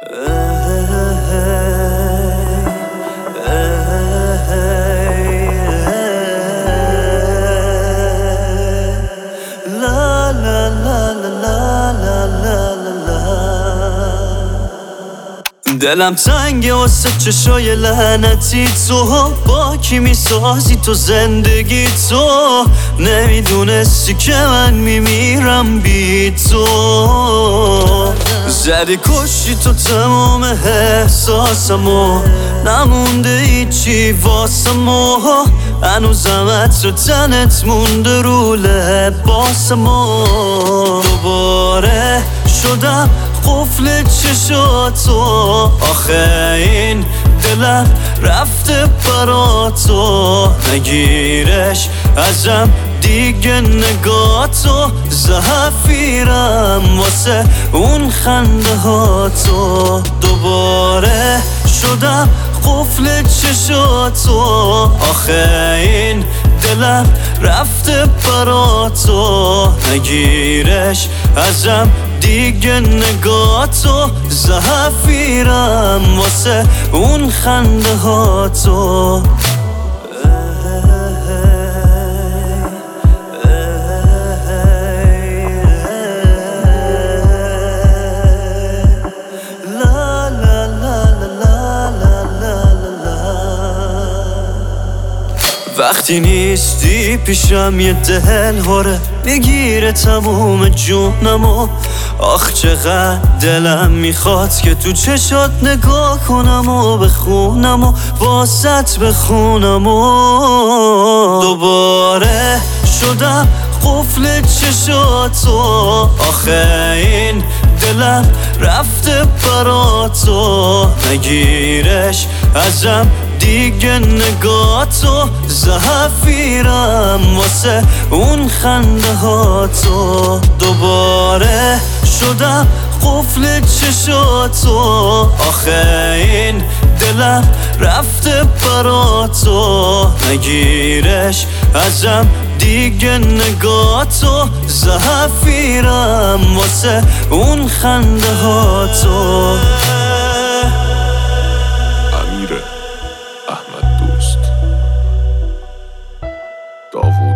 دلم تنگه واسه چشای لعنتی تو، با کی میسازی تو زندگی تو؟ نمیدونستی که من میمیرم بی تو. زدی کشی تو تمام احساسمو، نمونده هیچی واسمو. هنوزم عطر تنت مونده رو لباسمو. دوباره شدم قفل چشاتو، آخه این دلم رفته براتو. نگیرش ازم دیگه نگاتو، زفیرم واسه اون خنده هاتو. دوباره شدم قفل چشاتو، آخه این دلم رفته براتو. نگیرش ازم دیگه نگاتو، زفیرم واسه اون خنده هاتو. وقتی نیستی پیشم یه دل هره، میگیره تموم جونمو. آخ چقدر دلم میخواد که تو چشات نگاه کنم و بخونم و واسط بخونم و دوباره شدم قفل چشاتو. آخه این دلم رفته براتو، نگیرش ازم دیگه نگاتو. زفیرم واسه اون خنده هاتو. دوباره شدم قفل چشاتو، آخه این دلم رفته براتو. نگیرش ازم دیگه نگاتو، زفیرم واسه اون خنده هاتو. امیر احمد دوست، داوود